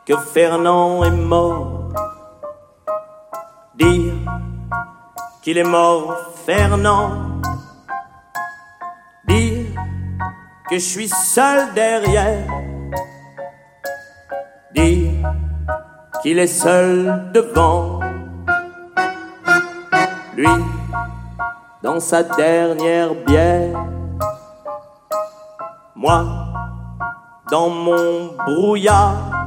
que Fernand est mort. Dire qu'il est mort, Fernand. Dire que je suis seul derrière. Dire qu'il est seul devant. Lui, dans sa dernière bière. Moi, dans mon brouillard.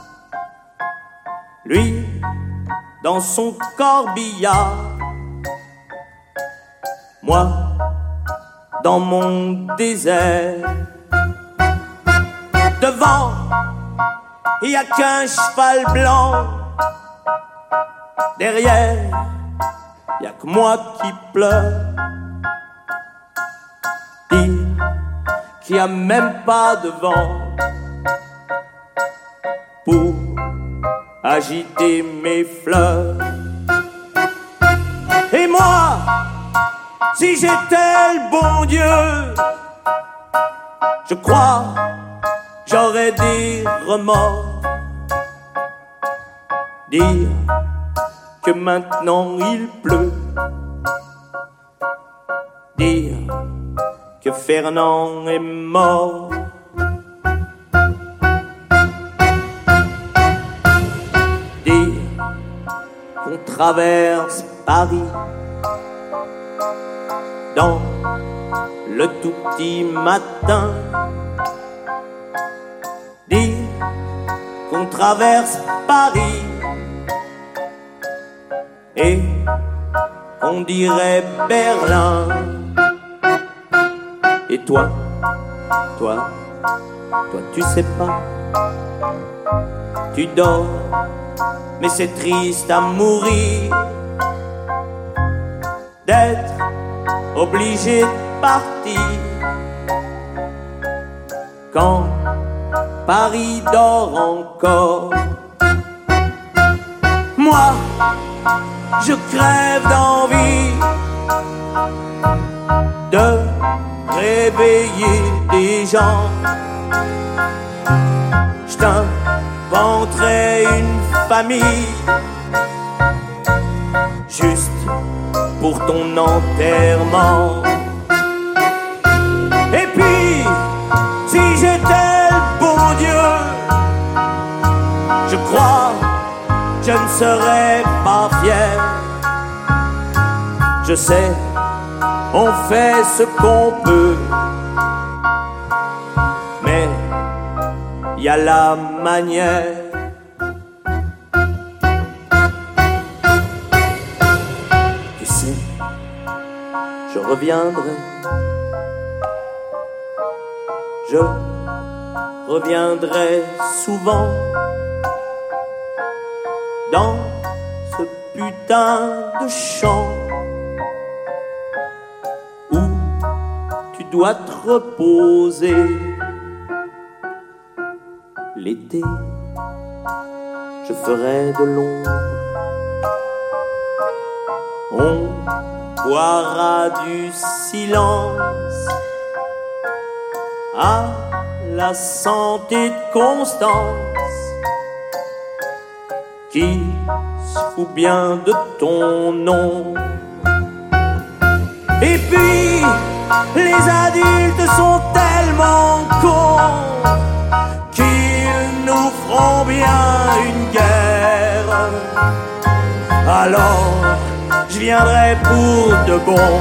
Lui, dans son corbillard. Moi, dans mon désert. Devant, il n'y a qu'un cheval blanc. Derrière, il n'y a que moi qui pleure. Dire qu'il n'y a même pas de vent pour agiter mes fleurs. Et moi, si j'étais le bon Dieu, je crois j'aurais des remords. Dire que maintenant il pleut. Dire que Fernand est mort. Dire qu'on traverse Paris dans le tout petit matin. Dire qu'on traverse Paris et on dirait Berlin. Et toi, tu sais pas, tu dors, mais c'est triste à mourir d'être obligé de partir quand Paris dort encore. Moi, je crève d'envie de réveiller des gens. Je t'inventerai une famille juste pour ton enterrement. Et puis, si j'étais le bon Dieu, je crois je ne serais pas fier. Je sais, on fait ce qu'on peut, mais il y a la manière. Tu sais, je reviendrai. Je reviendrai souvent dans ce putain de champ où tu dois te reposer. L'été, je ferai de l'ombre. On boira du silence à la santé de Constance qui se fout bien de ton nom. Et puis, les adultes sont tellement cons qu'ils nous feront bien une guerre. Alors, je viendrai pour de bon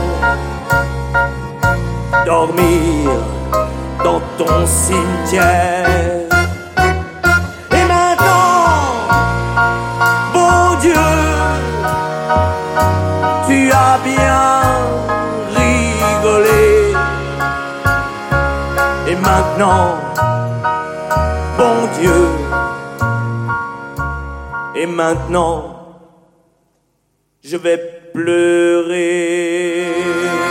dormir dans ton cimetière. Et maintenant, bon Dieu, tu as bien rigolé. Et maintenant, bon Dieu, et maintenant, je vais pleurer.